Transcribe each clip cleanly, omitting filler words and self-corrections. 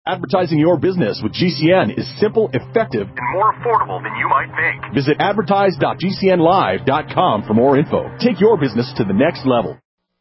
Advertising your business with GCN is simple, effective, and more affordable than you might think. Visit advertise.gcnlive.com for more info. Take your business to the next level.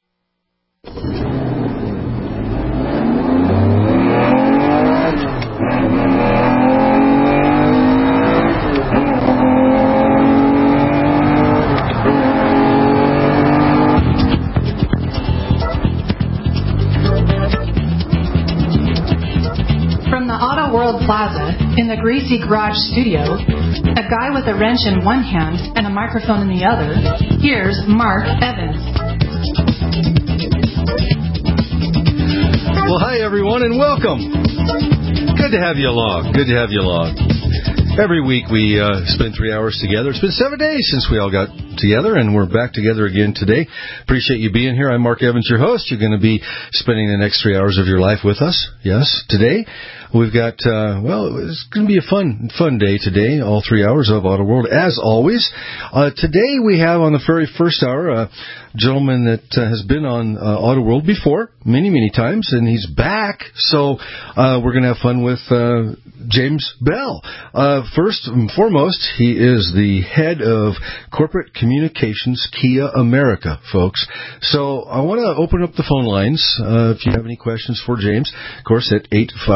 Plaza, in the Greasy Garage studio, a guy with a wrench in one hand and a microphone in the other, here's Mark Evans. Well, hi, everyone, and welcome. Good to have you along. Every week we spend 3 hours together. It's been 7 days since we all got together, and we're back together again today. Appreciate you being here. I'm Mark Evans, your host. You're going to be spending the next 3 hours of your life with us. Yes, today we've got, it's going to be a fun day today, all 3 hours of Auto World, as always. Today we have on the very first hour a gentleman that has been on Auto World before, many times, and he's back. So we're going to have fun with James Bell. First and foremost, he is the head of corporate communications, Kia America, folks. So I want to open up the phone lines if you have any questions for James, of course, at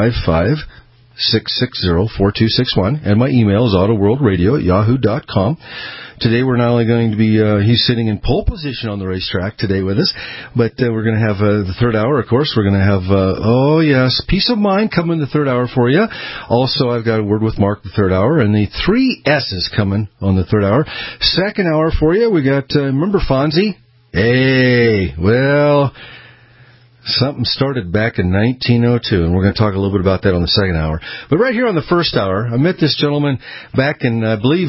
855-660-4261, and my email is autoworldradio@yahoo.com. Today we're not only going to be, he's sitting in pole position on the racetrack today with us, but we're going to have the third hour, of course. We're going to have, peace of mind coming the third hour for you. Also, I've got a word with Mark the third hour, and the 3 S's coming on the third hour. Second hour for you, we got, remember Fonzie? Hey, well, something started back in 1902, and we're going to talk a little bit about that on the second hour. But right here on the first hour, I met this gentleman back in, I believe,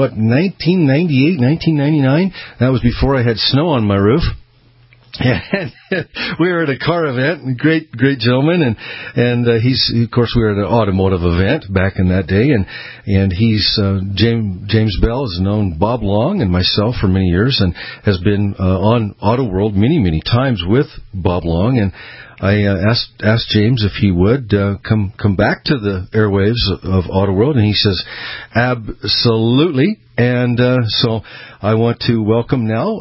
1998, 1999? That was before I had snow on my roof. And we were at a car event, great gentleman, and he's, of course, we were at an automotive event back in that day, and he's, James Bell has known Bob Long and myself for many years, and has been on Auto World many times with Bob Long, and I asked James if he would come back to the airwaves of Auto World, and he says, absolutely. And so I want to welcome now,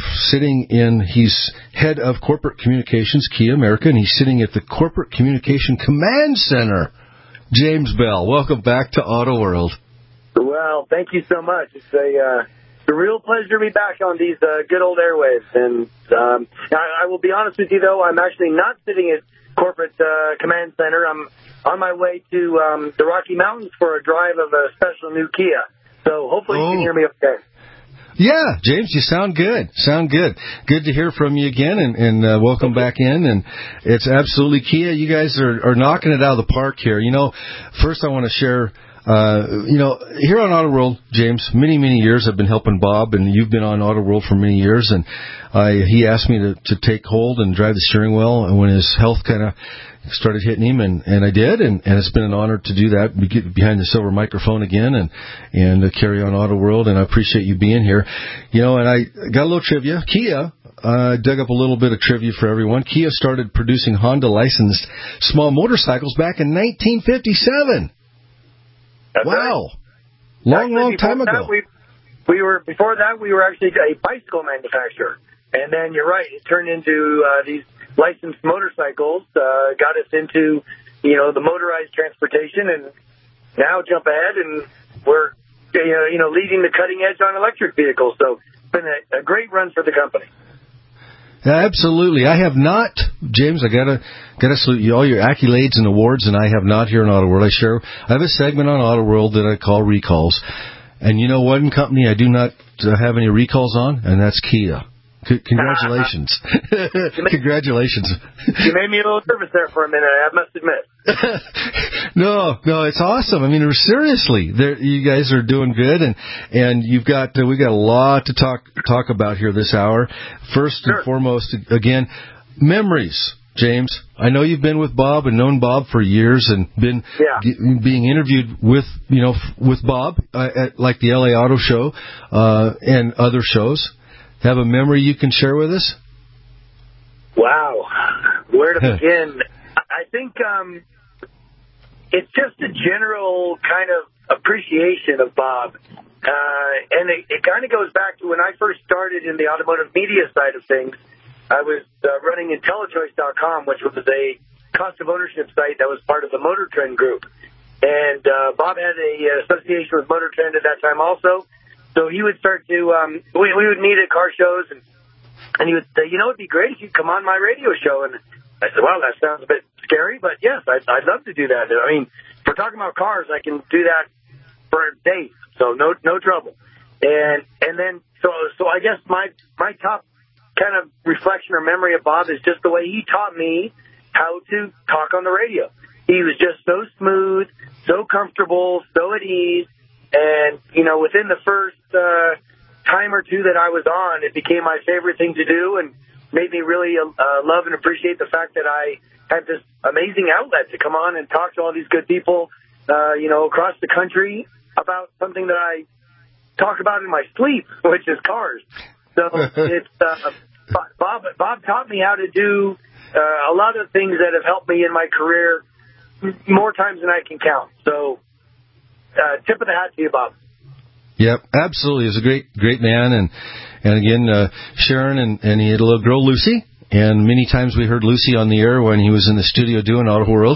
he's head of corporate communications, Kia America, and he's sitting at the Corporate Communication Command Center. James Bell, welcome back to Auto World. Well, thank you so much. It's a real pleasure to be back on these good old airwaves. And I will be honest with you, though, I'm actually not sitting at Corporate Command Center. I'm on my way to the Rocky Mountains for a drive of a special new Kia. So hopefully you can hear me okay. Yeah, James, you sound good. Good to hear from you again, and welcome back in. And it's absolutely Kia. You guys are knocking it out of the park here. You know, first I want to share, here on Auto World, James, many years I've been helping Bob, and you've been on Auto World for many years. And he asked me to take hold and drive the steering wheel, and when his health kind of started hitting him, and I did, and it's been an honor to do that, get behind the silver microphone again, and carry on Auto World, and I appreciate you being here. You know, and I got a little trivia. Kia, dug up a little bit of trivia for everyone. Kia started producing Honda-licensed small motorcycles back in 1957. That's wow. Right. Long time ago. Before that, we were actually a bicycle manufacturer. And then you're right, it turned into these licensed motorcycles, got us into, the motorized transportation, and now jump ahead, and we're, leading the cutting edge on electric vehicles. So it's been a great run for the company. Absolutely. I have not, James, I gotta salute you, all your accolades and awards, and I have not here on Auto World. I have a segment on Auto World that I call Recalls. And you know one company I do not have any recalls on, and that's Kia. Congratulations. Congratulations. You made me a little nervous there for a minute, I must admit. No, it's awesome. I mean, seriously, you guys are doing good, and we got a lot to talk about here this hour. First and foremost, again, memories. James, I know you've been with Bob and known Bob for years, and been being interviewed with Bob at like the LA Auto Show and other shows. Have a memory you can share with us? Wow, where to begin? I think it's just a general kind of appreciation of Bob. And it kind of goes back to when I first started in the automotive media side of things. I was running IntelliChoice.com, which was a cost of ownership site that was part of the Motor Trend group. And Bob had an association with Motor Trend at that time also. So he would start to, we would meet at car shows, and he would say, it'd be great if you'd come on my radio show. And I said, well, that sounds a bit scary, but yes, I'd love to do that. I mean, if we're talking about cars, I can do that for days, so no trouble. And then, so I guess my top kind of reflection or memory of Bob is just the way he taught me how to talk on the radio. He was just so smooth, so comfortable, so at ease. And, within the first time or two that I was on, it became my favorite thing to do and made me really love and appreciate the fact that I had this amazing outlet to come on and talk to all these good people, across the country about something that I talk about in my sleep, which is cars. So it's Bob taught me how to do a lot of things that have helped me in my career more times than I can count. So tip of the hat to you, Bob. Yep, absolutely. He's a great man. And again, Sharon and he had a little girl, Lucy. And many times we heard Lucy on the air when he was in the studio doing Auto World.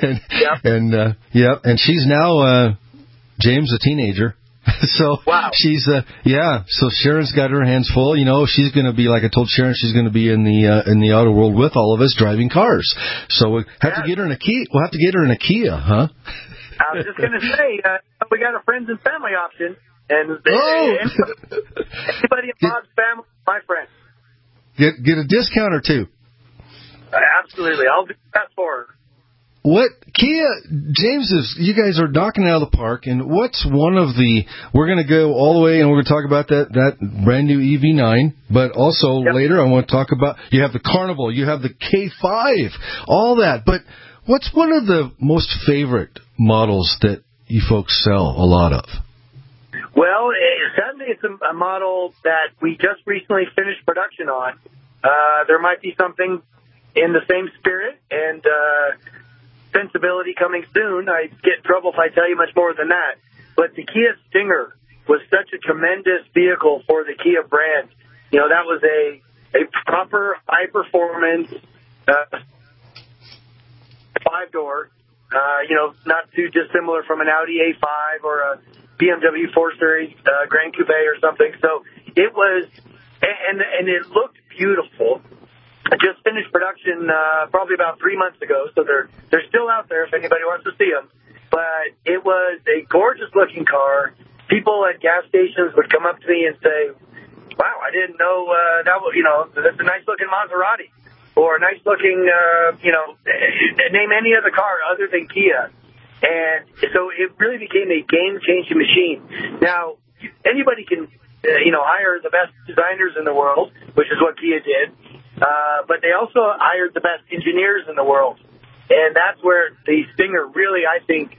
And she's now, James, a teenager. So wow. She's, so Sharon's got her hands full. She's going to be, like I told Sharon, she's going to be in the Auto World with all of us driving cars. So we'll have to get her in a Kia. We'll have to get her in a Kia, huh? I was just going to say, we got a friends and family option. And anybody in Bob's family, my friend. Get a discount or two. Absolutely. I'll do that for her. What, Kia, James, you guys are knocking it out of the park, and what's one of we're going to go all the way, and we're going to talk about that brand new EV9, but also later I want to talk about, you have the Carnival, you have the K5, all that, but what's one of the most favorite models that you folks sell a lot of? Well, sadly, it's a model that we just recently finished production on. There might be something in the same spirit and sensibility coming soon. I get in trouble if I tell you much more than that. But the Kia Stinger was such a tremendous vehicle for the Kia brand. That was a proper high-performance 5-door, not too dissimilar from an Audi A5 or a BMW 4 Series Grand Coupe or something. So it was, and it looked beautiful. I just finished production probably about 3 months ago, so they're still out there if anybody wants to see them. But it was a gorgeous-looking car. People at gas stations would come up to me and say, wow, I didn't know that's a nice-looking Maserati. Or a nice-looking, name any other car other than Kia. And so it really became a game-changing machine. Now, anybody can, hire the best designers in the world, which is what Kia did. But they also hired the best engineers in the world. And that's where the Stinger really, I think,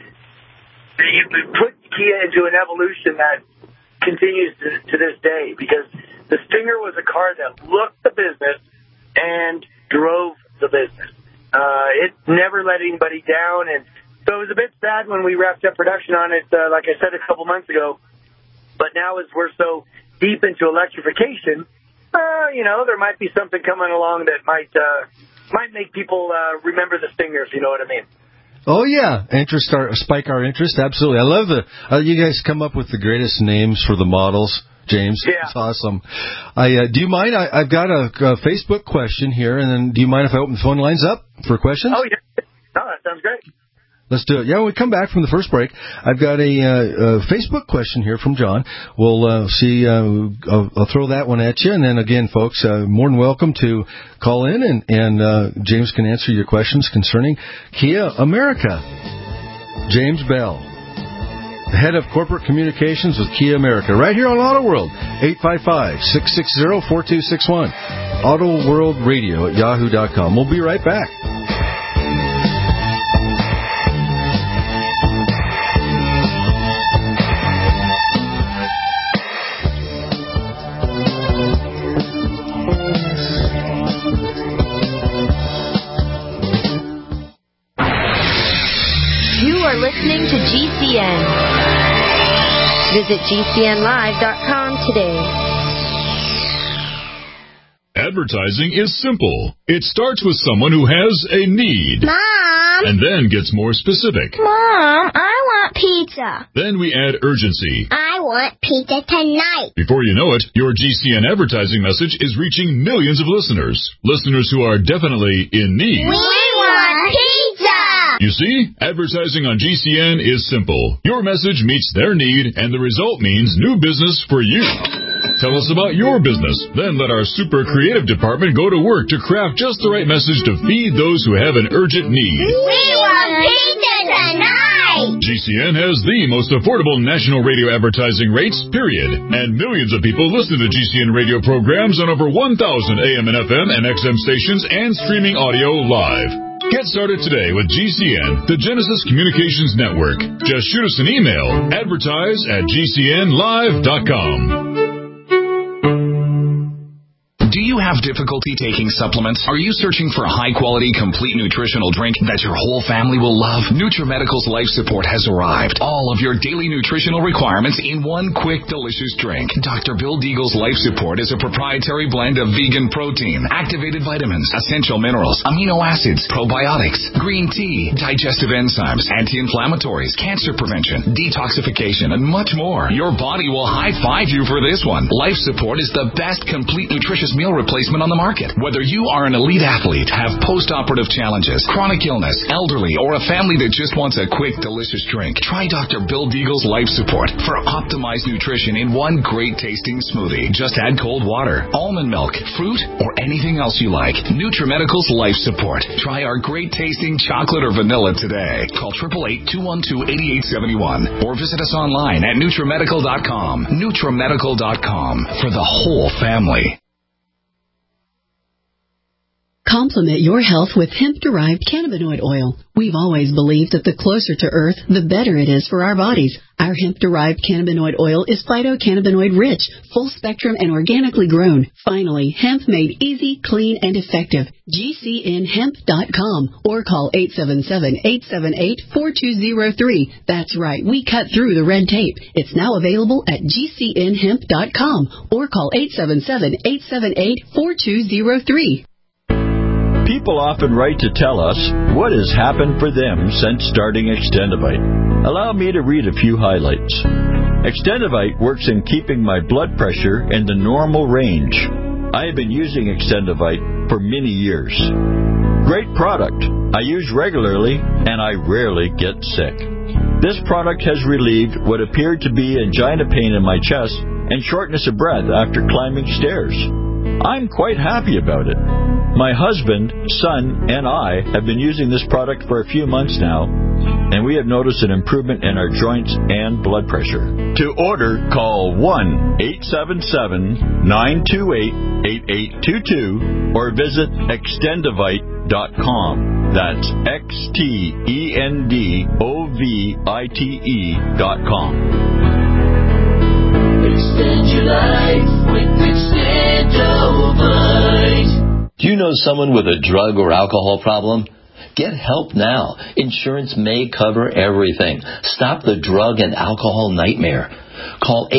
put Kia into an evolution that continues to this day. Because the Stinger was a car that looked the business and drove the business. It never let anybody down. And so it was a bit sad when we wrapped up production on it, like I said a couple months ago. But now as we're so deep into electrification, there might be something coming along that might make people remember the Stinger, if you know what I mean. Oh, yeah. Spike our interest. Absolutely. I love you guys come up with the greatest names for the models, James. Yeah. It's awesome. Do you mind? I've got a Facebook question here, and then do you mind if I open the phone lines up for questions? Oh, yeah. No, that sounds great. Let's do it. Yeah, when we come back from the first break, I've got a Facebook question here from John. We'll see. I'll throw that one at you. And then again, folks, more than welcome to call in, and James can answer your questions concerning Kia America. James Bell, the head of corporate communications with Kia America, right here on Auto World, 855-660-4261. Auto World Radio at yahoo.com. We'll be right back. are listening to GCN. Visit GCNlive.com today. Advertising is simple. It starts with someone who has a need. Mom! And then gets more specific. Mom, I want pizza. Then we add urgency. I want pizza tonight. Before you know it, your GCN advertising message is reaching millions of listeners. Listeners who are definitely in need. We want pizza! You see, advertising on GCN is simple. Your message meets their need, and the result means new business for you. Tell us about your business. Then let our super creative department go to work to craft just the right message to feed those who have an urgent need. We want pizza tonight! GCN has the most affordable national radio advertising rates, period. And millions of people listen to GCN radio programs on over 1,000 AM and FM and XM stations and streaming audio live. Get started today with GCN, the Genesis Communications Network. Just shoot us an email, advertise@gcnlive.com. Do you have difficulty taking supplements? Are you searching for a high-quality, complete nutritional drink that your whole family will love? NutriMedical's Life Support has arrived. All of your daily nutritional requirements in one quick, delicious drink. Dr. Bill Deagle's Life Support is a proprietary blend of vegan protein, activated vitamins, essential minerals, amino acids, probiotics, green tea, digestive enzymes, anti-inflammatories, cancer prevention, detoxification, and much more. Your body will high-five you for this one. Life Support is the best complete nutritious meal replacement on the market. Whether you are an elite athlete, have post-operative challenges, chronic illness, elderly, or a family that just wants a quick, delicious drink, try Dr. Bill Deagle's Life Support for optimized nutrition in one great-tasting smoothie. Just add cold water, almond milk, fruit, or anything else you like. NutriMedical's Life Support. Try our great-tasting chocolate or vanilla today. Call 888-212-8871 or visit us online at NutriMedical.com. NutriMedical.com for the whole family. Complement your health with hemp-derived cannabinoid oil. We've always believed that the closer to Earth, the better it is for our bodies. Our hemp-derived cannabinoid oil is phytocannabinoid rich, full-spectrum, and organically grown. Finally, hemp made easy, clean, and effective. GCNhemp.com or call 877-878-4203. That's right, we cut through the red tape. It's now available at GCNhemp.com or call 877-878-4203. People often write to tell us what has happened for them since starting Extendivite. Allow me to read a few highlights. Extendivite works in keeping my blood pressure in the normal range. I have been using Extendivite for many years. Great product. I use regularly and I rarely get sick. This product has relieved what appeared to be angina pain in my chest and shortness of breath after climbing stairs. I'm quite happy about it. My husband, son, and I have been using this product for a few months now, and we have noticed an improvement in our joints and blood pressure. To order, call 1-877-928-8822 or visit Extendivite.com. That's Extendovite.com. Extend your life with Extendovite. Do you know someone with a drug or alcohol problem? Get help now. Insurance may cover everything. Stop the drug and alcohol nightmare. Call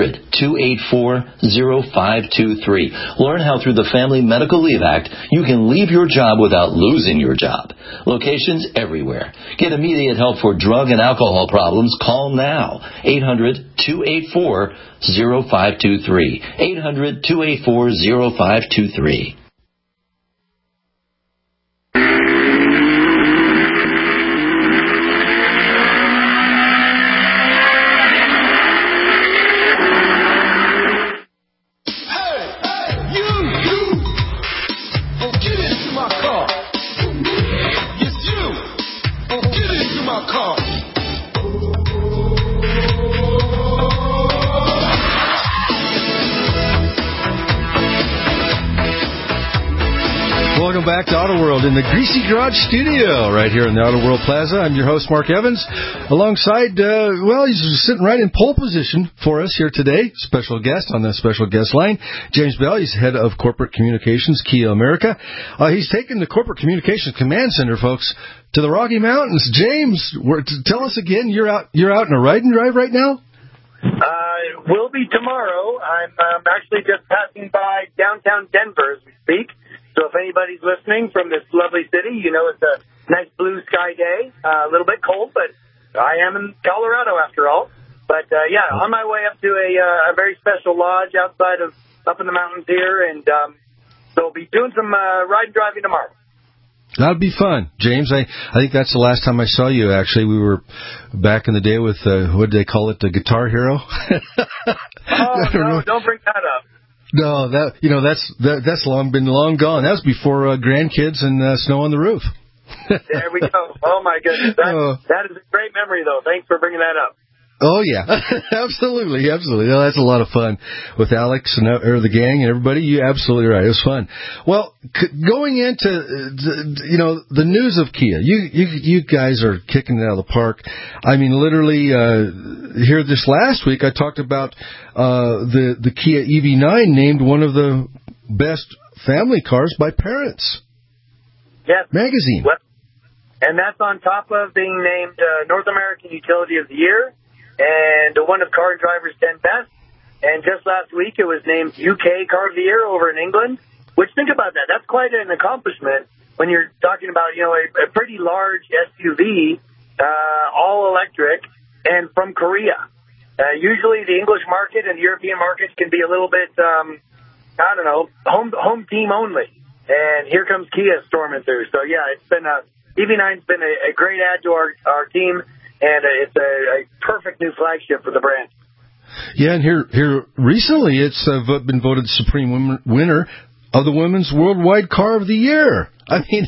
800-284-0523. Learn how through the Family Medical Leave Act you can leave your job without losing your job. Locations everywhere. Get immediate help for drug and alcohol problems. Call now. 800-284-0523. 800-284-0523. back to Auto World in the Greasy Garage Studio right here in the Auto World Plaza. I'm your host, Mark Evans, alongside, he's sitting right in pole position for us here today. Special guest on the special guest line, James Bell. He's head of corporate communications, Kia America. He's taken the corporate communications command center, folks, to the Rocky Mountains. James, tell us again, you're out in a ride and drive right now? Will be tomorrow. I'm actually just passing by downtown Denver as we speak. So if anybody's listening from this lovely city, you know it's a nice blue sky day. A little bit cold, but I am in Colorado after all. But, on my way up to a very special lodge up in the mountains here. And so I'll be doing some ride and driving tomorrow. That'd be fun. James, I think that's the last time I saw you, actually. We were back in the day with, what did they call it, the Guitar Hero? No, don't bring that up. No, that's been long gone. That was before grandkids and snow on the roof. There we go. Oh, my goodness. That is a great memory, though. Thanks for bringing that up. Oh, yeah. Absolutely. No, that's a lot of fun with Alex and the gang and everybody. You're absolutely right. It was fun. Well, going into, the news of Kia, you guys are kicking it out of the park. I mean, literally, here this last week, I talked about the Kia EV9 named one of the best family cars by Parents. Yes. Magazine. Well, and that's on top of being named North American Utility of the Year and one of Car and Driver's 10 Best. And just last week, it was named UK Car of the Year over in England, which, think about that. That's quite an accomplishment when you're talking about, a pretty large SUV, all electric, and from Korea. Usually the English market and the European markets can be a little bit, home team only. And here comes Kia storming through. So, yeah, it's been EV9's been a great add to our team, and it's a perfect new flagship for the brand. Yeah, and here recently it's been voted supreme winner of the Women's Worldwide Car of the Year. I mean,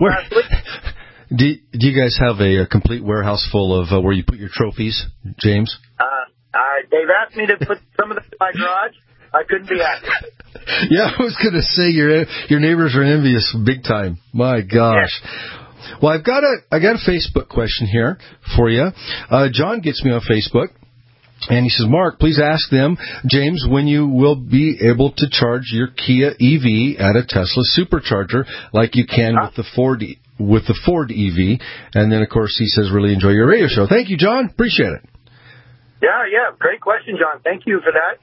do you guys have a complete warehouse full of where you put your trophies, James? They've asked me to put some of them in my garage. I couldn't be happier. Yeah, I was going to say your neighbors are envious big time. My gosh. Yeah. Well, I got a Facebook question here for you. John gets me on Facebook, and he says, Mark, please ask them, James, when you will be able to charge your Kia EV at a Tesla supercharger like you can with the Ford EV. And then, of course, he says, really enjoy your radio show. Thank you, John. Appreciate it. Yeah. Great question, John. Thank you for that.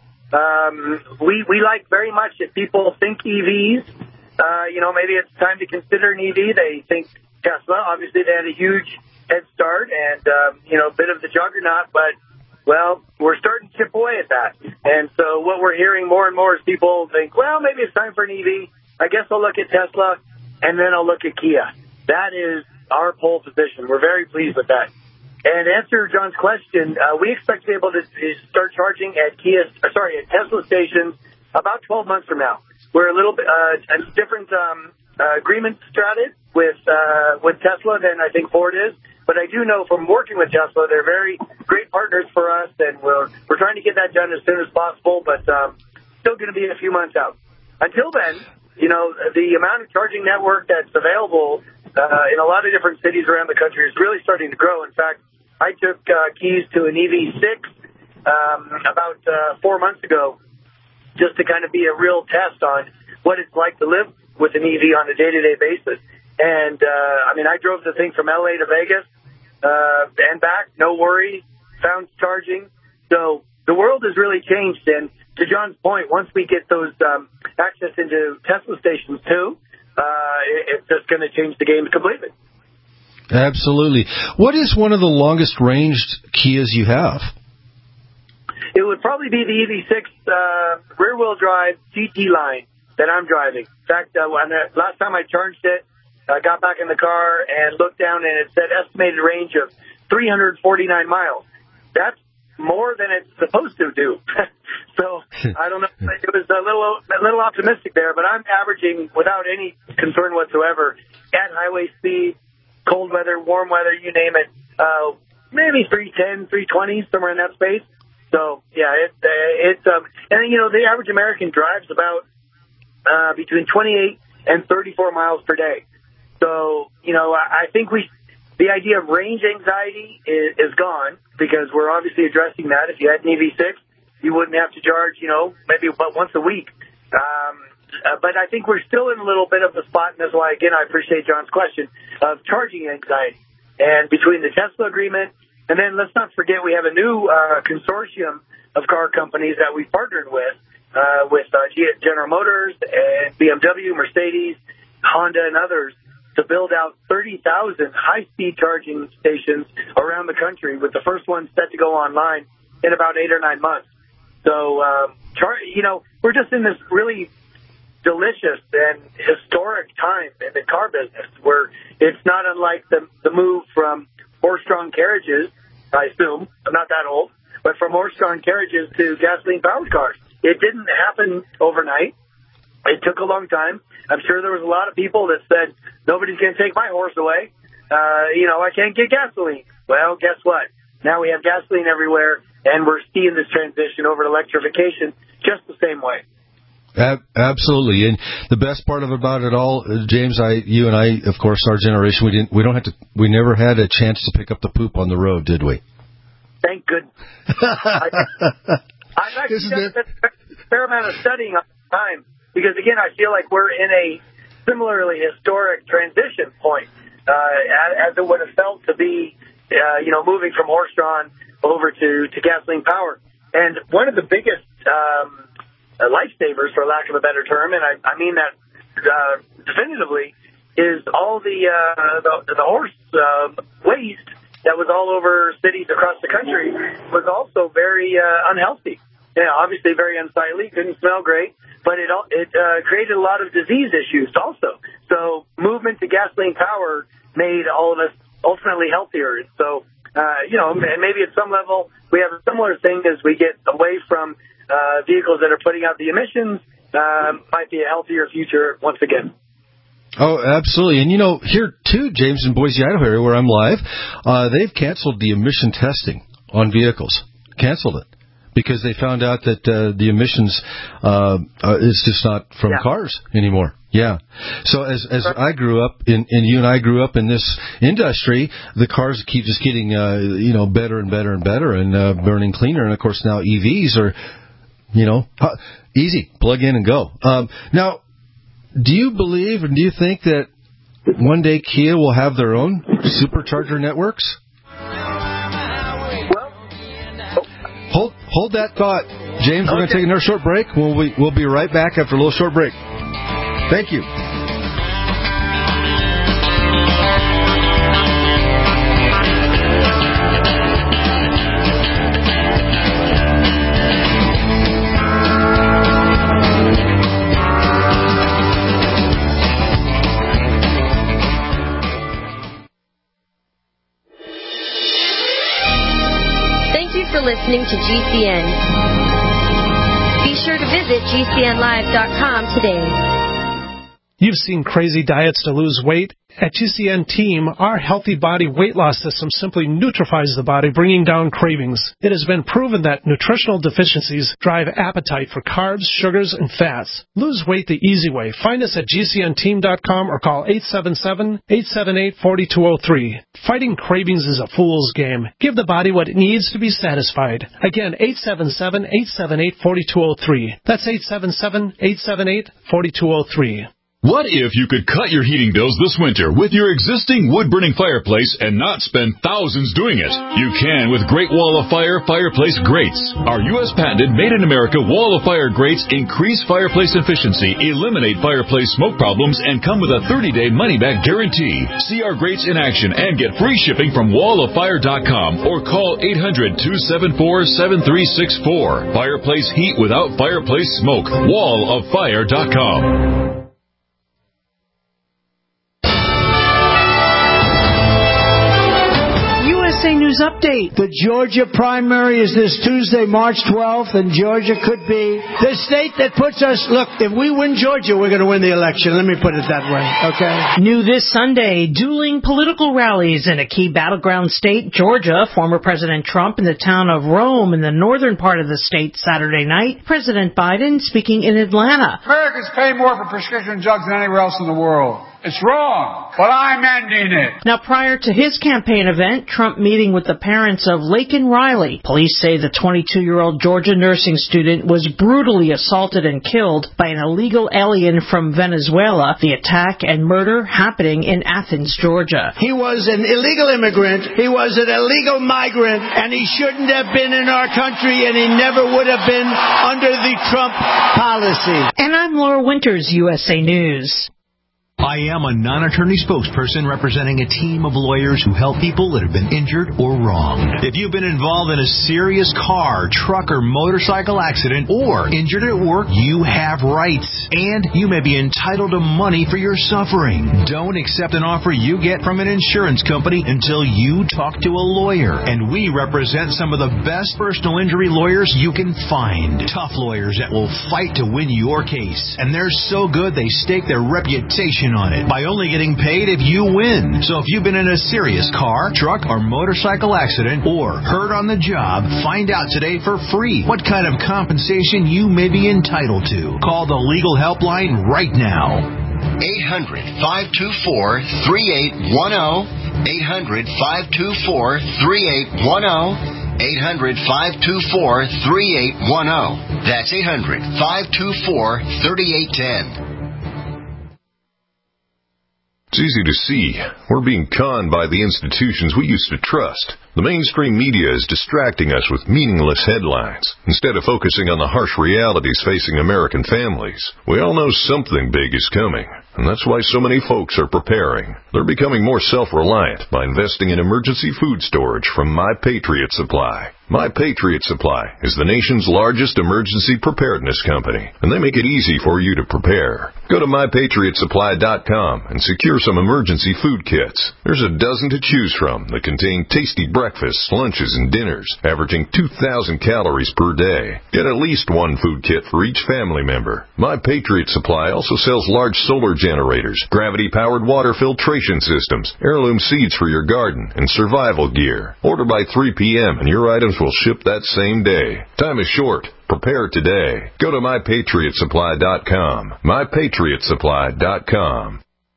We like very much if people think EVs, maybe it's time to consider an EV. They think Tesla. Obviously, they had a huge head start and, a bit of the juggernaut, but, well, we're starting to chip away at that. And so what we're hearing more and more is people think, well, maybe it's time for an EV. I guess I'll look at Tesla, and then I'll look at Kia. That is our pole position. We're very pleased with that. And to answer John's question, we expect to be able to start charging at Tesla stations about 12 months from now. We're a little bit a different agreement started with Tesla than I think Ford is. But I do know from working with Tesla, they're very great partners for us, and we're trying to get that done as soon as possible, but still going to be a few months out. Until then, the amount of charging network that's available in a lot of different cities around the country is really starting to grow. In fact, I took keys to an EV6 about 4 months ago just to kind of be a real test on what it's like to live with an EV on a day-to-day basis. And, I drove the thing from L.A. to Vegas and back, no worries, found charging. So the world has really changed. And to John's point, once we get those access into Tesla stations, too, it's just going to change the game completely. Absolutely. What is one of the longest ranged Kias you have? It would probably be the EV6 rear-wheel drive GT line that I'm driving. In fact, last time I charged it, I got back in the car and looked down, and it said estimated range of 349 miles. That's more than it's supposed to do. So I don't know. It was a little optimistic there, but I'm averaging without any concern whatsoever at highway speed, cold weather, warm weather, you name it, maybe 310, 320, somewhere in that space. So yeah, and the average American drives about between 28 and 34 miles per day. So, I think the idea of range anxiety is gone because we're obviously addressing that. If you had an EV6, you wouldn't have to charge, maybe about once a week. But I think we're still in a little bit of a spot, and that's why, again, I appreciate John's question, of charging anxiety. And between the Tesla agreement, and then let's not forget we have a new consortium of car companies that we've partnered with General Motors and BMW, Mercedes, Honda, and others to build out 30,000 high-speed charging stations around the country, with the first one set to go online in about 8 or 9 months. So, we're just in this really delicious and historic time in the car business where it's not unlike the move from horse-drawn carriages, I assume, I'm not that old, but from horse-drawn carriages to gasoline-powered cars. It didn't happen overnight. It took a long time. I'm sure there was a lot of people that said, nobody's going to take my horse away. I can't get gasoline. Well, guess what? Now we have gasoline everywhere, and we're seeing this transition over to electrification just the same way. Absolutely, and the best part about it all, James, you and I, of course, our generation, we never had a chance to pick up the poop on the road, did we? Thank goodness. I've actually done a fair amount of studying on time because, again, I feel like we're in a similarly historic transition point, as it would have felt to be, moving from horse-drawn over to gasoline power. And one of the biggest lifesavers, for lack of a better term, and I mean that definitively, is all the horse waste that was all over cities across the country was also very unhealthy. Obviously very unsightly, couldn't smell great, but it created a lot of disease issues also. So movement to gasoline power made all of us ultimately healthier. So, and maybe at some level we have a similar thing as we get away from vehicles that are putting out the emissions, might be a healthier future once again. Oh, absolutely. And, here, too, James, in Boise, Idaho area, where I'm live, they've canceled the emission testing on vehicles. Canceled it. Because they found out that the emissions is just not from cars anymore. Yeah. So as I grew up, and you and I grew up in this industry, the cars keep just getting, better and better and better and burning cleaner. And, of course, now EVs are, easy. Plug in and go. Now, do you believe and do you think that one day Kia will have their own supercharger networks? Hold that thought, James. We're going to take another short break. We'll be right back after a little short break. Thank you. Listening to GCN. Be sure to visit GCNlive.com today. You've seen crazy diets to lose weight. At GCN Team, our Healthy Body Weight Loss System simply neutralizes the body, bringing down cravings. It has been proven that nutritional deficiencies drive appetite for carbs, sugars, and fats. Lose weight the easy way. Find us at GCNteam.com or call 877-878-4203. Fighting cravings is a fool's game. Give the body what it needs to be satisfied. Again, 877-878-4203. That's 877-878-4203. What if you could cut your heating bills this winter with your existing wood-burning fireplace and not spend thousands doing it? You can with Great Wall of Fire fireplace grates. Our U.S. patented made-in-America Wall of Fire grates increase fireplace efficiency, eliminate fireplace smoke problems, and come with a 30-day money-back guarantee. See our grates in action and get free shipping from walloffire.com or call 800-274-7364. Fireplace heat without fireplace smoke. walloffire.com. USA News news update. The Georgia primary is this Tuesday, March 12th, and Georgia could be the state that puts us, look, if we win Georgia, we're going to win the election. Let me put it that way, okay? New this Sunday, dueling political rallies in a key battleground state, Georgia. Former President Trump in the town of Rome in the northern part of the state Saturday night. President Biden speaking in Atlanta. Americans pay more for prescription drugs than anywhere else in the world. It's wrong, but I'm ending it. Now, prior to his campaign event, Trump meeting with the parents of Laken Riley. Police say the 22-year-old Georgia nursing student was brutally assaulted and killed by an illegal alien from Venezuela. The attack and murder happening in Athens, Georgia. He was an illegal immigrant. He was an illegal migrant, and he shouldn't have been in our country, and he never would have been under the Trump policy. And I'm Laura Winters, USA News. I am a non-attorney spokesperson representing a team of lawyers who help people that have been injured or wronged. If you've been involved in a serious car, truck, or motorcycle accident or injured at work, you have rights, and you may be entitled to money for your suffering. Don't accept an offer you get from an insurance company until you talk to a lawyer, and we represent some of the best personal injury lawyers you can find. Tough lawyers that will fight to win your case, and they're so good they stake their reputation on it by only getting paid if you win. So if you've been in a serious car, truck, or motorcycle accident or hurt on the job, find out today for free what kind of compensation you may be entitled to. Call the legal helpline right now. 800-524-3810. 800-524-3810. 800-524-3810. That's 800-524-3810. It's easy to see. We're being conned by the institutions we used to trust. The mainstream media is distracting us with meaningless headlines instead of focusing on the harsh realities facing American families. We all know something big is coming, and that's why so many folks are preparing. They're becoming more self-reliant by investing in emergency food storage from My Patriot Supply. My Patriot Supply is the nation's largest emergency preparedness company, and they make it easy for you to prepare. Go to MyPatriotSupply.com and secure some emergency food kits. There's a dozen to choose from that contain tasty breakfasts, lunches, and dinners, averaging 2,000 calories per day. Get at least one food kit for each family member. My Patriot Supply also sells large solar generators, gravity-powered water filtration systems, heirloom seeds for your garden, and survival gear. Order by 3 p.m. and your items will ship that same day. Time is short. Prepare today. Go to MyPatriotSupply.com. MyPatriotSupply.com.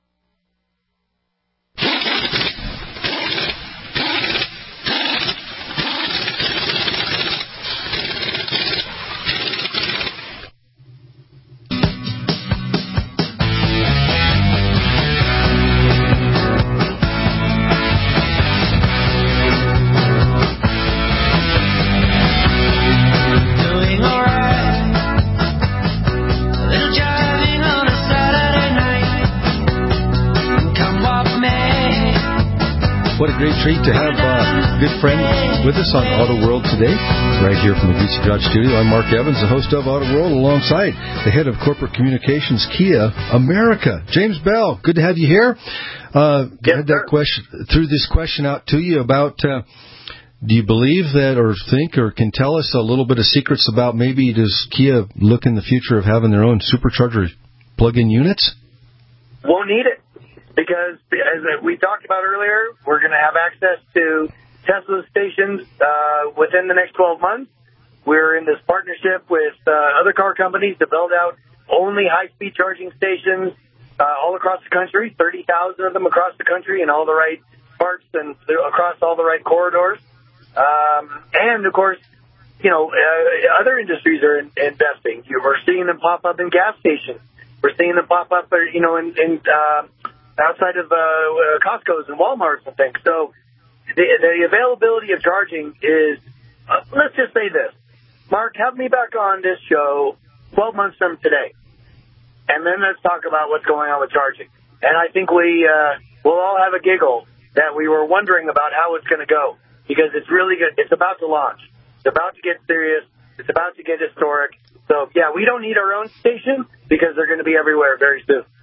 What a great treat to have a good friend with us on Auto World today, right here from the Greasy Garage Studio. I'm Mark Evans, the host of Auto World, alongside the head of corporate communications, Kia America. James Bell, good to have you here. Yes, had that threw this question out to you about, do you believe that or think or can tell us a little bit of secrets about maybe does Kia look in the future of having their own supercharger plug-in units? Won't need it. Because, as we talked about earlier, we're going to have access to Tesla stations within the next 12 months. We're in this partnership with other car companies to build out only high-speed charging stations all across the country, 30,000 of them across the country in all the right parts and across all the right corridors. And, of course, you know, other industries are investing. We're seeing them pop up in gas stations. We're seeing them pop up, you know, in outside of Costco's and Walmart's and things. So the availability of charging is, let's just say this. Mark, have me back on this show 12 months from today, and then let's talk about what's going on with charging. And I think we'll all have a giggle that we were wondering about how it's going to go, because it's really good. It's about to launch. It's about to get serious. It's about to get historic. So, yeah, we don't need our own station because they're going to be everywhere very soon.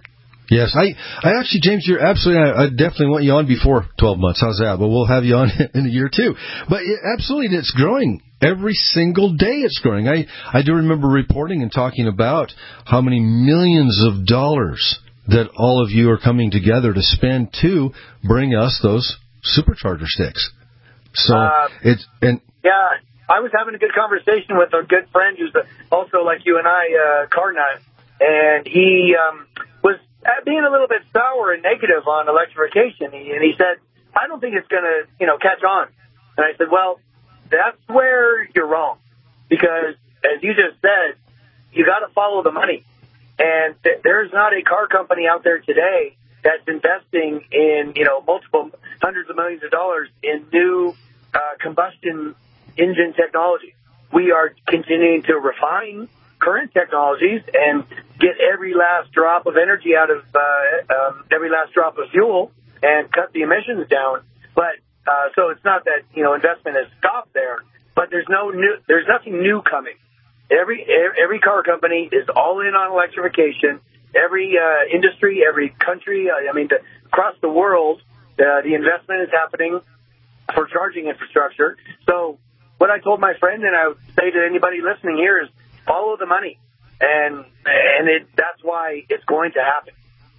Yes, I actually, James, you're absolutely. I definitely want you on before 12 months. How's that? But we'll have you on in a year too. But absolutely, it's growing every single day. It's growing. I do remember reporting and talking about how many millions of dollars that all of you are coming together to spend to bring us those supercharger sticks. So yeah, I was having a good conversation with a good friend who's also like you and I, car nut, and he was being a little bit sour and negative on electrification. And he said, I don't think it's going to, catch on. And I said, well, that's where you're wrong. Because, as you just said, you got to follow the money. And there's not a car company out there today that's investing in, multiple hundreds of millions of dollars in new combustion engine technology. We are continuing to refine current technologies and get every last drop of energy out of every last drop of fuel and cut the emissions down. But so it's not that investment has stopped there, but there's nothing new coming. Every car company is all in on electrification. Every industry, every country, across the world, the investment is happening for charging infrastructure. So what I told my friend, and I would say to anybody listening here, is follow the money, and that's why it's going to happen.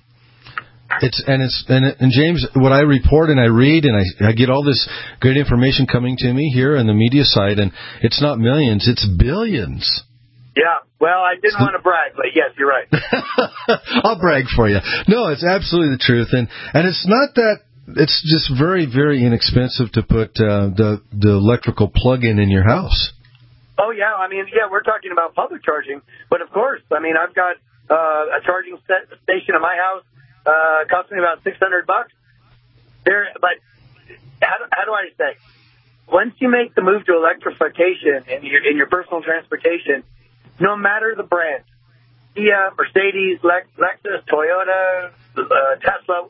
And James, what I report and I read and I get all this great information coming to me here on the media side, and it's not millions, it's billions. Yeah, well, I didn't want to brag, but yes, you're right. I'll brag for you. No, it's absolutely the truth, and it's not that. It's just very, very inexpensive to put the electrical plug-in your house. Oh, yeah. We're talking about public charging. But, of course, I've got a charging station at my house. Cost me about $600. But how do I say? Once you make the move to electrification in your personal transportation, no matter the brand, Kia, Mercedes, Lexus, Toyota, Tesla,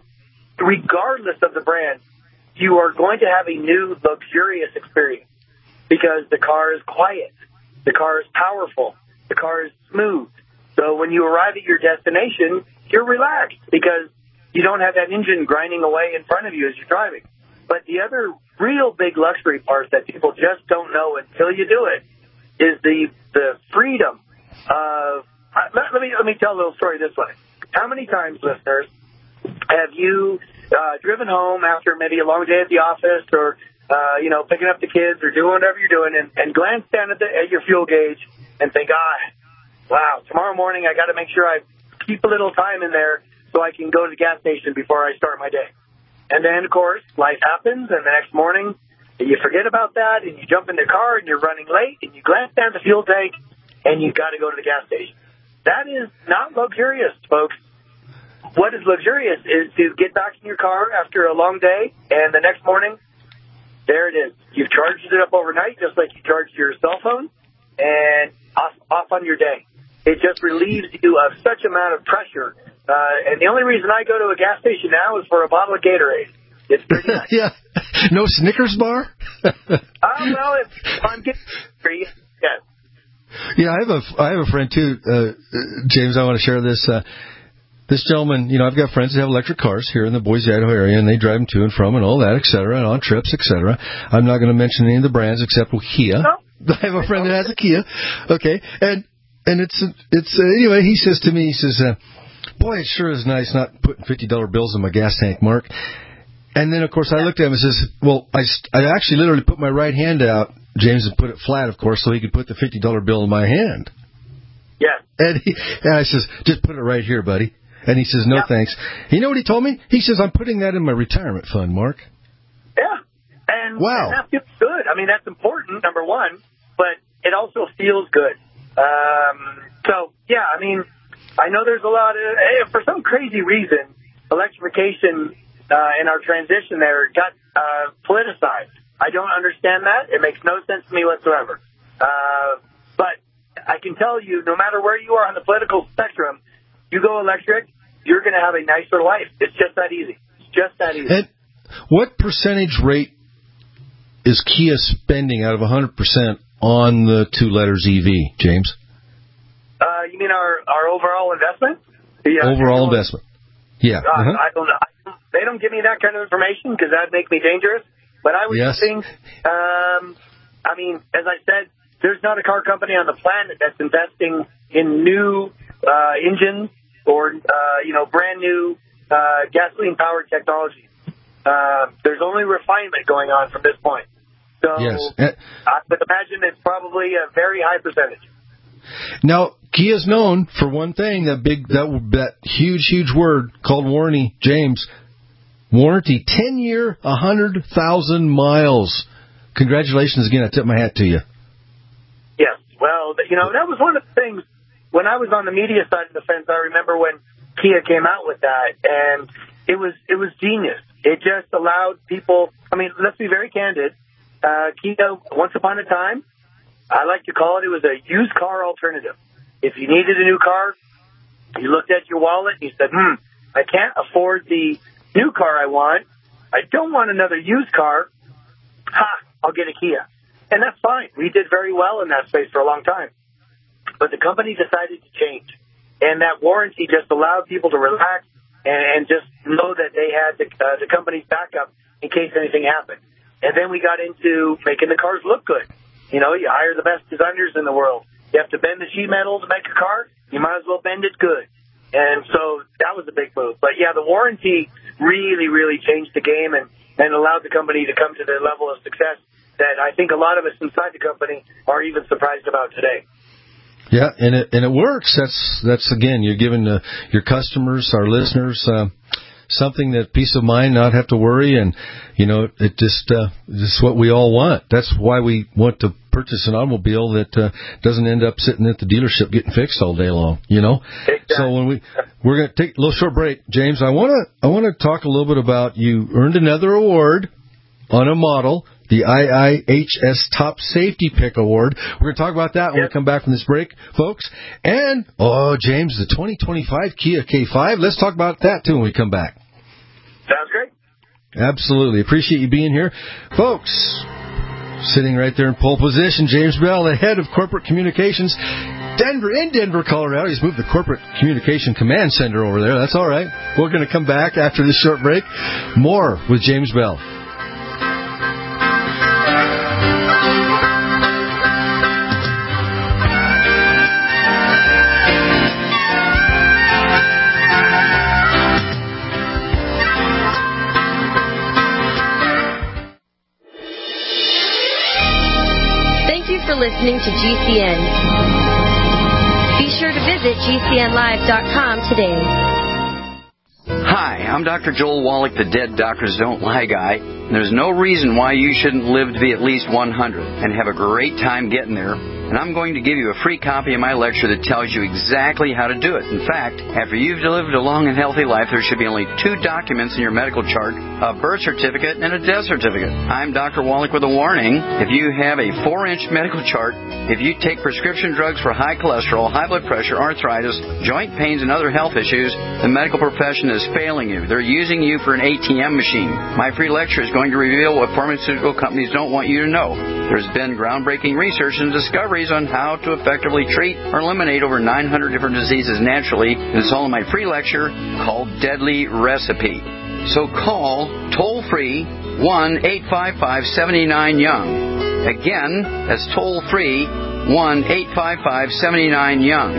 regardless of the brand, you are going to have a new luxurious experience because the car is quiet, the car is powerful, the car is smooth. So when you arrive at your destination, you're relaxed because you don't have that engine grinding away in front of you as you're driving. But the other real big luxury part that people just don't know until you do it is the freedom of. Let me tell a little story this way. How many times, listeners, have you driven home after maybe a long day at the office or, picking up the kids or doing whatever you're doing and glance down at your fuel gauge and think, wow, tomorrow morning I got to make sure I keep a little time in there so I can go to the gas station before I start my day. And then, of course, life happens, and the next morning you forget about that and you jump in the car and you're running late and you glance down the fuel tank and you got to go to the gas station. That is not luxurious, folks. What is luxurious is to get back in your car after a long day, and the next morning, there it is. You've charged it up overnight, just like you charged your cell phone, and off on your day. It just relieves you of such amount of pressure. And the only reason I go to a gas station now is for a bottle of Gatorade. It's pretty nice. Yeah. No Snickers bar? Well, if I'm getting free, yes. Yeah, I have a friend, too, James, I want to share this. This gentleman, I've got friends that have electric cars here in the Boise, Idaho area, and they drive them to and from and all that, et cetera, and on trips, et cetera. I'm not going to mention any of the brands except Kia. No. I have a friend that has a Kia. Okay. And it's anyway, he says to me, boy, it sure is nice not putting $50 bills in my gas tank, Mark. And then, of course, I looked at him and says, well, I actually literally put my right hand out, James, and put it flat, of course, so he could put the $50 bill in my hand. Yeah. And I says, just put it right here, buddy. And he says, no, thanks. You know what he told me? He says, I'm putting that in my retirement fund, Mark. Yeah. And, wow. And that feels good. That's important, number one, but it also feels good. I know there's a lot of, for some crazy reason, electrification and our transition there got politicized. I don't understand that. It makes no sense to me whatsoever. But I can tell you, no matter where you are on the political spectrum, you go electric, you're going to have a nicer life. It's just that easy. It's just that easy. And what percentage rate is Kia spending out of 100% on the two letters EV, James? You mean our overall investment? overall investment. Yeah. I don't know. They don't give me that kind of information because that'd make me dangerous. But I would think, I mean, as I said, there's not a car company on the planet that's investing in new engines or, brand new gasoline-powered technology. There's only refinement going on from this point. So I would imagine it's probably a very high percentage. Now, Kia's known for one thing, that huge word called warranty, James. Warranty, 10-year, 100,000 miles. Congratulations again. I tip my hat to you. Yes. Well, that was one of the things when I was on the media side of the fence. I remember when Kia came out with that, and it was genius. It just allowed people. I mean, let's be very candid. Kia, once upon a time, I like to call it was a used car alternative. If you needed a new car, you looked at your wallet and you said, I can't afford the new car I want. I don't want another used car. I'll get a Kia. And that's fine. We did very well in that space for a long time. But the company decided to change. And that warranty just allowed people to relax and just know that they had the company's backup in case anything happened. And then we got into making the cars look good. You hire the best designers in the world. You have to bend the sheet metal to make a car. You might as well bend it good. And so that was a big move. But, the warranty really, really changed the game and allowed the company to come to the level of success that I think a lot of us inside the company are even surprised about today. Yeah, and it works. That's again, you're giving your customers, our listeners, something that peace of mind, not have to worry, and it just is what we all want. That's why we want to purchase an automobile that doesn't end up sitting at the dealership getting fixed all day long. Exactly. So when we're going to take a little short break, James, I want to talk a little bit about you earned another award on a model, the IIHS Top Safety Pick Award. We're going to talk about that when we come back from this break, folks. And, James, the 2025 Kia K5. Let's talk about that, too, when we come back. Sounds great. Absolutely. Appreciate you being here. Folks, sitting right there in pole position, James Bell, the head of corporate communications, Denver, Colorado. He's moved the corporate communication command center over there. That's all right. We're going to come back after this short break. More with James Bell. Listening to GCN. Be sure to visit GCNlive.com today. Hi, I'm Dr. Joel Wallach, the Dead Doctors Don't Lie guy. There's no reason why you shouldn't live to be at least 100 and have a great time getting there. And I'm going to give you a free copy of my lecture that tells you exactly how to do it. In fact, after you've lived a long and healthy life, there should be only 2 documents in your medical chart, a birth certificate and a death certificate. I'm Dr. Wallach with a warning. If you have a 4-inch medical chart, if you take prescription drugs for high cholesterol, high blood pressure, arthritis, joint pains, and other health issues, the medical profession is failing you. They're using you for an ATM machine. My free lecture is going to reveal what pharmaceutical companies don't want you to know. There's been groundbreaking research and discoveries on how to effectively treat or eliminate over 900 different diseases naturally. It's all in my free lecture called Deadly Recipe. So call toll-free 1-855-79-YOUNG. Again, that's toll-free 1-855-79-YOUNG.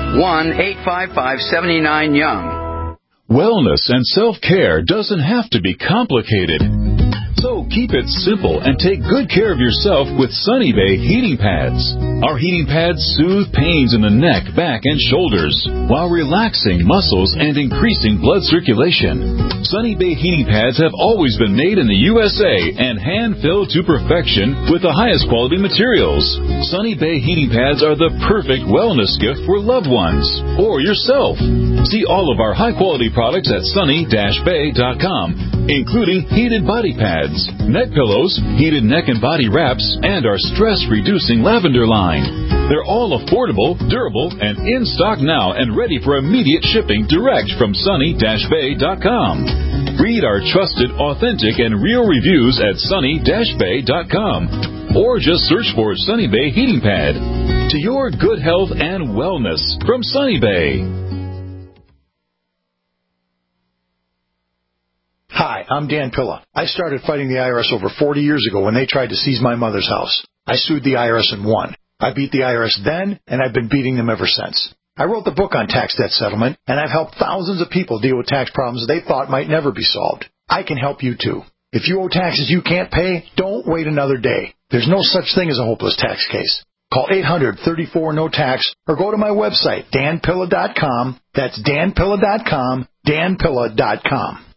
1-855-79-YOUNG. Wellness and self-care doesn't have to be complicated. So keep it simple and take good care of yourself with Sunny Bay heating pads. Our heating pads soothe pains in the neck, back, and shoulders while relaxing muscles and increasing blood circulation. Sunny Bay heating pads have always been made in the USA and hand-filled to perfection with the highest quality materials. Sunny Bay heating pads are the perfect wellness gift for loved ones or yourself. See all of our high-quality products at sunny-bay.com, including heated body pads, neck pillows, heated neck and body wraps, and our stress-reducing lavender line. They're all affordable, durable, and in stock now and ready for immediate shipping direct from sunny-bay.com. Read our trusted, authentic, and real reviews at sunny-bay.com or just search for Sunny Bay Heating Pad. To your good health and wellness from Sunny Bay. Hi, I'm Dan Pilla. I started fighting the IRS over 40 years ago when they tried to seize my mother's house. I sued the IRS and won. I beat the IRS then, and I've been beating them ever since. I wrote the book on tax debt settlement, and I've helped thousands of people deal with tax problems they thought might never be solved. I can help you too. If you owe taxes you can't pay, don't wait another day. There's no such thing as a hopeless tax case. Call 800-34-NO-TAX or go to my website, danpilla.com. That's danpilla.com, danpilla.com.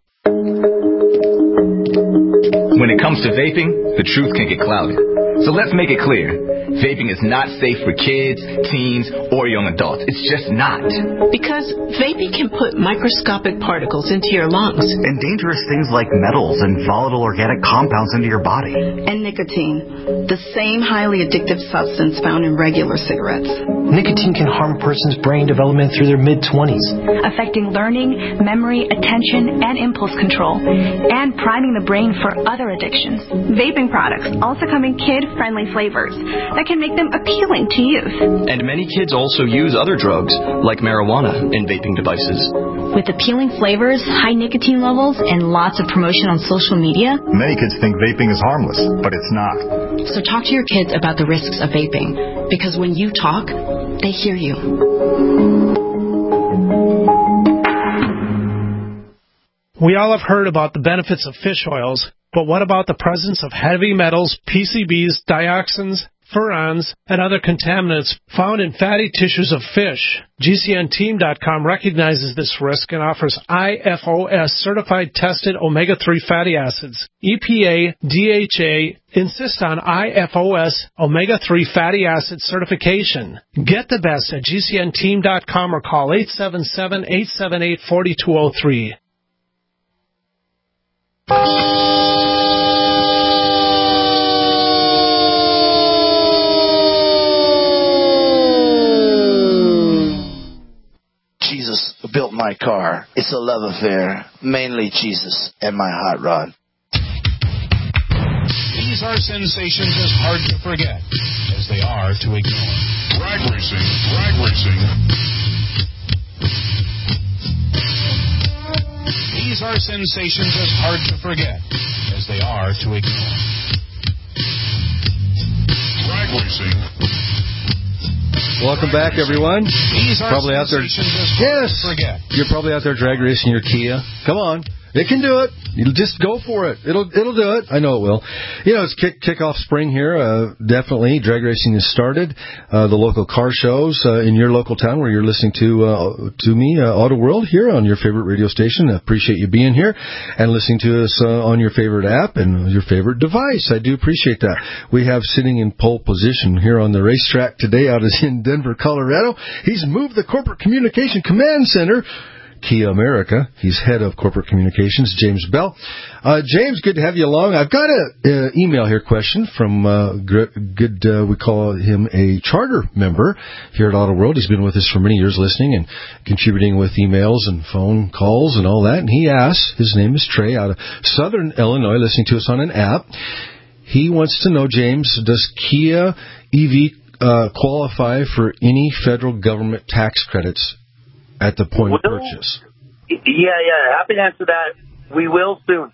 When it comes to vaping, the truth can get clouded. So let's make it clear. Vaping is not safe for kids, teens, or young adults. It's just not. Because vaping can put microscopic particles into your lungs. And dangerous things like metals and volatile organic compounds into your body. And nicotine, the same highly addictive substance found in regular cigarettes. Nicotine can harm a person's brain development through their mid-20s. Affecting learning, memory, attention, and impulse control. And priming the brain for other addictions. Vaping products also come in kid-friendly flavors that can make them appealing to youth. And many kids also use other drugs, like marijuana, in vaping devices. With appealing flavors, high nicotine levels, and lots of promotion on social media, many kids think vaping is harmless, but it's not. So talk to your kids about the risks of vaping, because when you talk, they hear you. We all have heard about the benefits of fish oils, but what about the presence of heavy metals, PCBs, dioxins, furans, and other contaminants found in fatty tissues of fish? GCNteam.com recognizes this risk and offers IFOS certified tested omega-3 fatty acids. EPA, DHA insist on IFOS omega-3 fatty acid certification. Get the best at GCNteam.com or call 877-878-4203. Jesus built my car. It's a love affair, mainly Jesus and my hot rod. These are sensations as hard to forget as they are to ignore. Drag racing, drag racing. These are sensations as hard to forget as they are to ignore. Drag racing. Welcome back, everyone. Probably out there. Yes, you're probably out there drag racing your Kia. Come on, it can do it. You just go for it. It'll do it. I know it will. You know, it's kick-off spring here. Definitely, drag racing has started. The local car shows in your local town where you're listening to me, Auto World, here on your favorite radio station. I appreciate you being here and listening to us on your favorite app and your favorite device. I do appreciate that. We have sitting in pole position here on the racetrack today out in Denver, Colorado. He's moved the Corporate Communication Command Center, Kia America. He's head of corporate communications, James Bell. James, good to have you along. I've got an email here question from we call him a charter member here at Auto World. He's been with us for many years listening and contributing with emails and phone calls and all that. And he asks, his name is Trey out of Southern Illinois, listening to us on an app. He wants to know, James, does Kia EV qualify for any federal government tax credits at the point of purchase? Yeah. Happy to answer that. We will soon.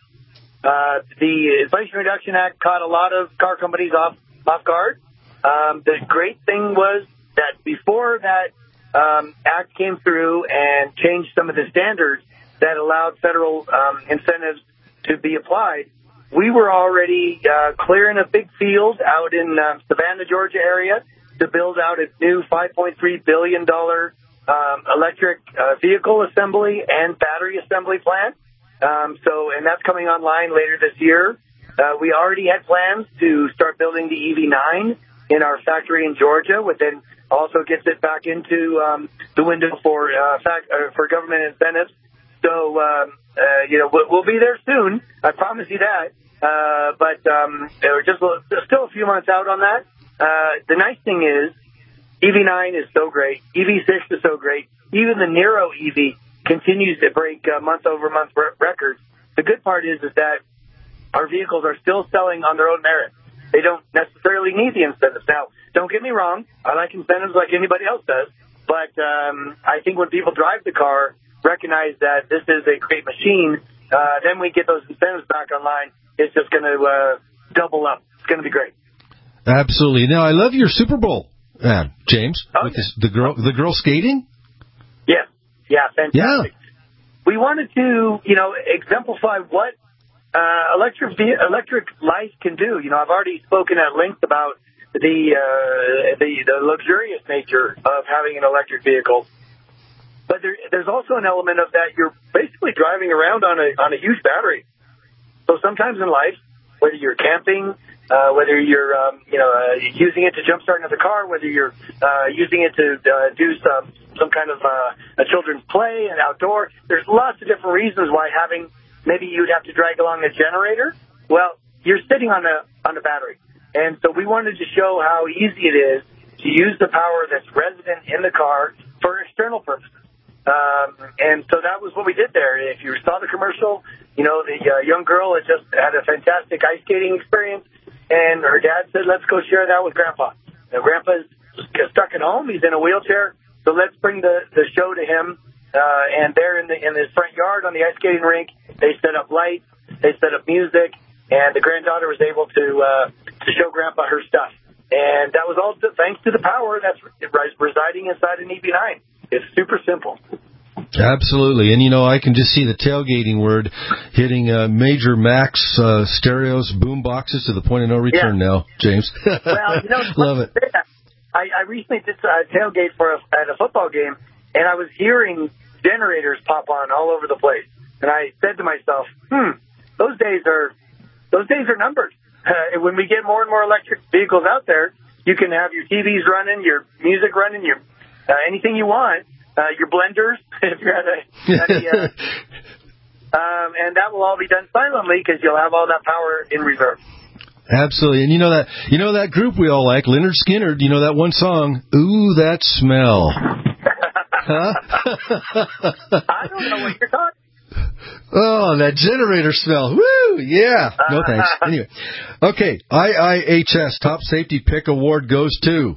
The Inflation Reduction Act caught a lot of car companies off guard. The great thing was that before that act came through and changed some of the standards that allowed federal incentives to be applied, we were already clearing a big field out in Savannah, Georgia area to build out a new $5.3 billion electric vehicle assembly and battery assembly plant. And that's coming online later this year. We already had plans to start building the EV9 in our factory in Georgia, which then also gets it back into the window for government incentives. So, we'll be there soon. I promise you that. But we're just still a few months out on that. The nice thing is, EV9 is so great. EV6 is so great. Even the Niro EV continues to break month-over-month records. The good part is that our vehicles are still selling on their own merit. They don't necessarily need the incentives. Now, don't get me wrong. I like incentives like anybody else does. But I think when people drive the car, recognize that this is a great machine then we get those incentives back online. It's just going to double up. It's going to be great. Absolutely. Now, I love your Super Bowl ad, James, with the girl skating. Yes. Yeah, fantastic. Yeah. We wanted to, exemplify what electric life can do. I've already spoken at length about the luxurious nature of having an electric vehicle. But there's also an element of that you're basically driving around on a huge battery. So sometimes in life, whether you're camping, whether you're using it to jumpstart another car, whether you're using it to do some kind of a children's play and outdoor, there's lots of different reasons why maybe you'd have to drag along a generator. Well, you're sitting on a battery. And so we wanted to show how easy it is to use the power that's resident in the car for external purposes. And so that was what we did there. If you saw the commercial, the young girl had just had a fantastic ice skating experience, and her dad said, let's go share that with Grandpa. Now, Grandpa's stuck at home. He's in a wheelchair, so let's bring the show to him. And there in his front yard on the ice skating rink, they set up lights, they set up music, and the granddaughter was able to show Grandpa her stuff. And that was all thanks to the power that's residing inside an EV9. It's super simple. Absolutely. And, I can just see the tailgating word hitting major max stereos, boom boxes to the point of no return now, James. Well, love it. I recently did a tailgate at a football game, and I was hearing generators pop on all over the place. And I said to myself, those days are numbered. When we get more and more electric vehicles out there, you can have your TVs running, your music running, your anything you want, your blenders, if you're and that will all be done silently because you'll have all that power in reserve. Absolutely. And that group we all like, Lynyrd Skynyrd, that one song, Ooh, That Smell. Huh? I don't know what you're talking. Oh, that generator smell. Woo! Yeah. No thanks. Anyway. Okay. IIHS Top Safety Pick Award goes to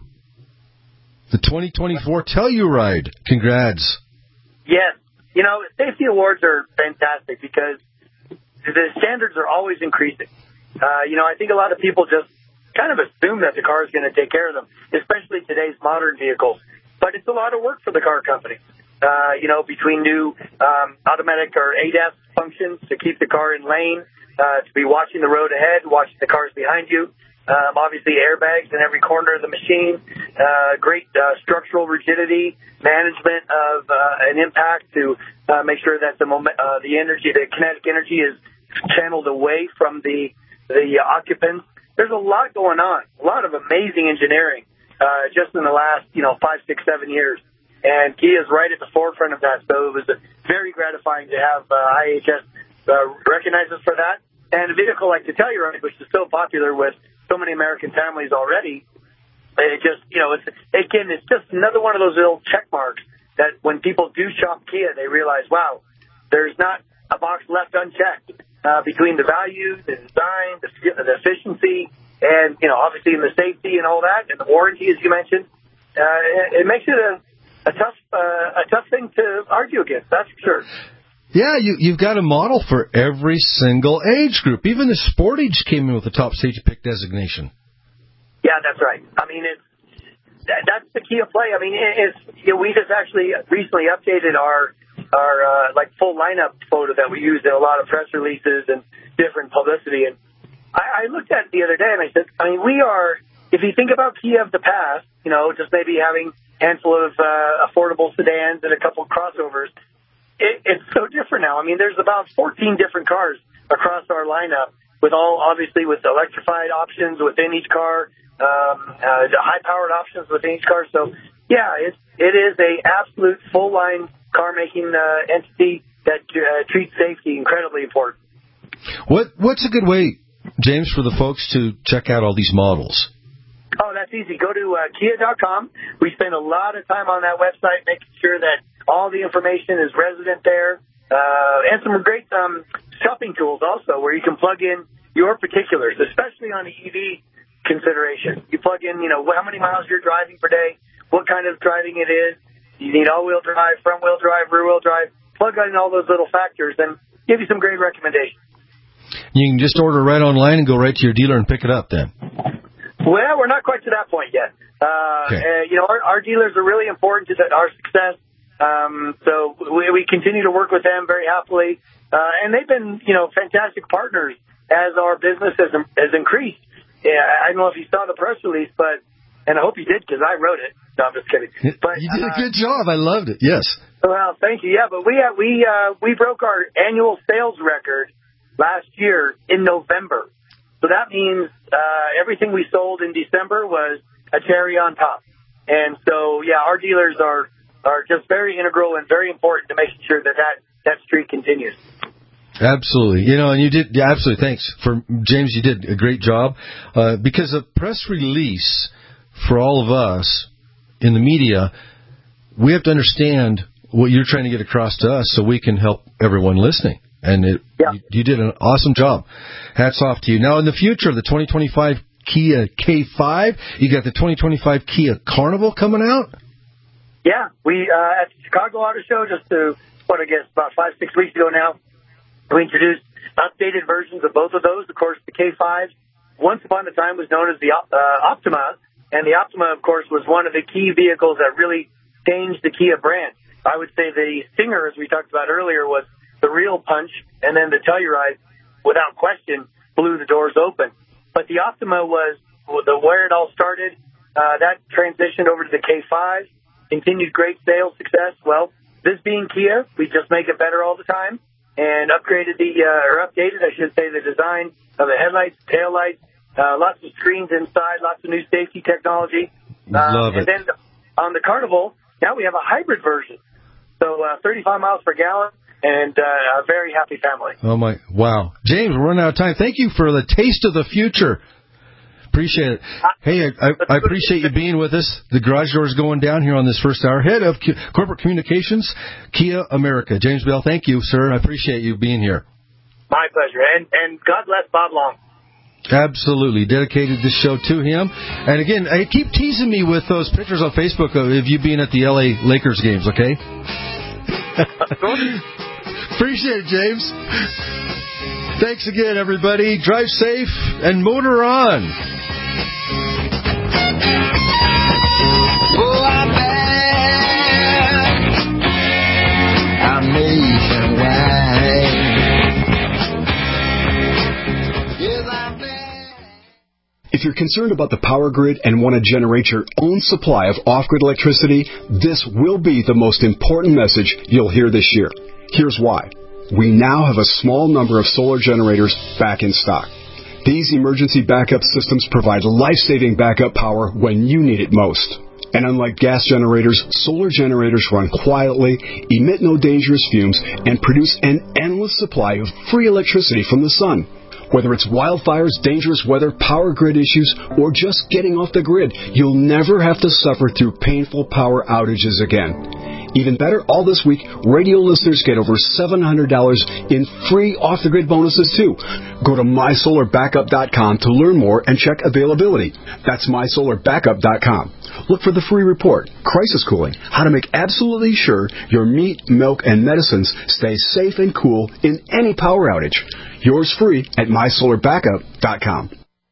the 2024 Telluride. Congrats. Yes. Safety awards are fantastic because the standards are always increasing. I think a lot of people just kind of assume that the car is going to take care of them, especially today's modern vehicles. But it's a lot of work for the car company. Between new automatic or ADAS functions to keep the car in lane, to be watching the road ahead, watching the cars behind you. Obviously, airbags in every corner of the machine. Great structural rigidity, management of an impact to make sure that the energy, the kinetic energy, is channeled away from the occupants. There's a lot going on, a lot of amazing engineering just in the last 5, 6, 7 years. And Kia is right at the forefront of that. So it was very gratifying to have IHS recognize us for that. And a vehicle like the Telluride, which is so popular with so many American families already, it just, it's just another one of those little check marks that when people do shop Kia, they realize, wow, there's not a box left unchecked between the value, the design, the efficiency, and, obviously in the safety and all that, and the warranty, as you mentioned. It makes it a tough thing to argue against, that's for sure. Yeah, you've got a model for every single age group. Even the Sportage came in with the Top Safety Pick designation. Yeah, that's right. I mean, that's the Kia play. I mean, we just actually recently updated our full lineup photo that we use in a lot of press releases and different publicity. And I looked at it the other day and I said, we are, if you think about Kia of the past, just maybe having handful of affordable sedans and a couple of crossovers. It's so different now. I mean, there's about 14 different cars across our lineup with electrified options within each car, high-powered options within each car. So, yeah, it is a absolute full-line car-making entity that treats safety incredibly important. What's a good way, James, for the folks to check out all these models? Oh, that's easy. Go to Kia.com. We spend a lot of time on that website making sure that all the information is resident there. And some great shopping tools also where you can plug in your particulars, especially on the EV consideration. You plug in, how many miles you're driving per day, what kind of driving it is. You need all-wheel drive, front-wheel drive, rear-wheel drive. Plug in all those little factors, and give you some great recommendations. You can just order right online and go right to your dealer and pick it up then. Well, we're not quite to that point yet. Our dealers are really important to our success. So we continue to work with them very happily. And they've been, fantastic partners as our business has increased. Yeah, I don't know if you saw the press release, and I hope you did because I wrote it. No, I'm just kidding. But you did a good job. I loved it. Yes. Well, thank you. Yeah, but we broke our annual sales record last year in November. So that means everything we sold in December was a cherry on top. And so, yeah, our dealers are just very integral and very important to making sure that streak continues. Absolutely. And you did, absolutely. Thanks. James, you did a great job. Because a press release for all of us in the media, we have to understand what you're trying to get across to us so we can help everyone listening. And you did an awesome job. Hats off to you. Now, in the future, the 2025 Kia K5, you got the 2025 Kia Carnival coming out? Yeah. We, at the Chicago Auto Show, about 5-6 weeks ago now, we introduced updated versions of both of those. Of course, the K5, once upon a time, was known as the Optima, and the Optima, of course, was one of the key vehicles that really changed the Kia brand. I would say the Stinger, as we talked about earlier, was the real punch, and then the Telluride, without question, blew the doors open. But the Optima was where it all started. That transitioned over to the K5, continued great sales success. Well, this being Kia, we just make it better all the time, and updated the design of the headlights, taillights, lots of screens inside, lots of new safety technology. Love it. And then on the Carnival, now we have a hybrid version. So 35 miles per gallon and a very happy family. Oh, my. Wow. James, we're running out of time. Thank you for the taste of the future. Appreciate it. Hey, I appreciate you being with us. The garage door is going down here on this first hour. Head of Corporate Communications, Kia America. James Bell, thank you, sir. I appreciate you being here. My pleasure. And God bless Bob Long. Absolutely. Dedicated this show to him. And again, I keep teasing me with those pictures on Facebook of you being at the LA Lakers games, okay? Appreciate it, James. Thanks again, everybody. Drive safe and motor on. Oh, I'm back. I'm nationwide. Yes, I'm back. If you're concerned about the power grid and want to generate your own supply of off-grid electricity, this will be the most important message you'll hear this year. Here's why. We now have a small number of solar generators back in stock. These emergency backup systems provide life-saving backup power when you need it most. And unlike gas generators, solar generators run quietly, emit no dangerous fumes, and produce an endless supply of free electricity from the sun. Whether it's wildfires, dangerous weather, power grid issues, or just getting off the grid, you'll never have to suffer through painful power outages again. Even better, all this week, radio listeners get over $700 in free off-the-grid bonuses, too. Go to MySolarBackup.com to learn more and check availability. That's MySolarBackup.com. Look for the free report, Crisis Cooling, how to make absolutely sure your meat, milk, and medicines stay safe and cool in any power outage. Yours free at MySolarBackup.com.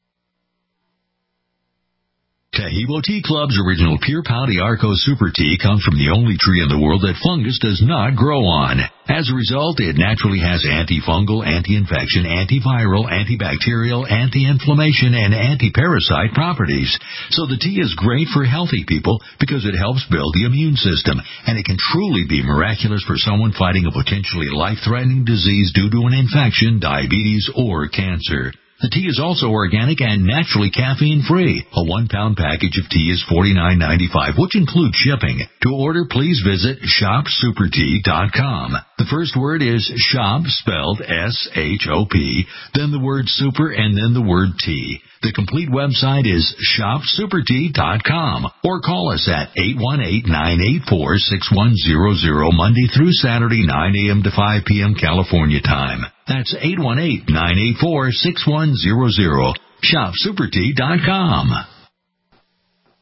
Taheebo Tea Club's original Pure Pau d'Arco Super Tea comes from the only tree in the world that fungus does not grow on. As a result, it naturally has antifungal, anti-infection, antiviral, antibacterial, anti-inflammation, and anti-parasite properties. So the tea is great for healthy people because it helps build the immune system, and it can truly be miraculous for someone fighting a potentially life-threatening disease due to an infection, diabetes, or cancer. The tea is also organic and naturally caffeine-free. A 1-pound package of tea is $49.95, which includes shipping. To order, please visit shopsupertea.com. The first word is shop, spelled S-H-O-P, then the word super, and then the word tea. The complete website is shopsupertea.com, or call us at 818-984-6100, Monday through Saturday, 9 a.m. to 5 p.m. California time. That's 818-984-6100. ShopSupertea.com.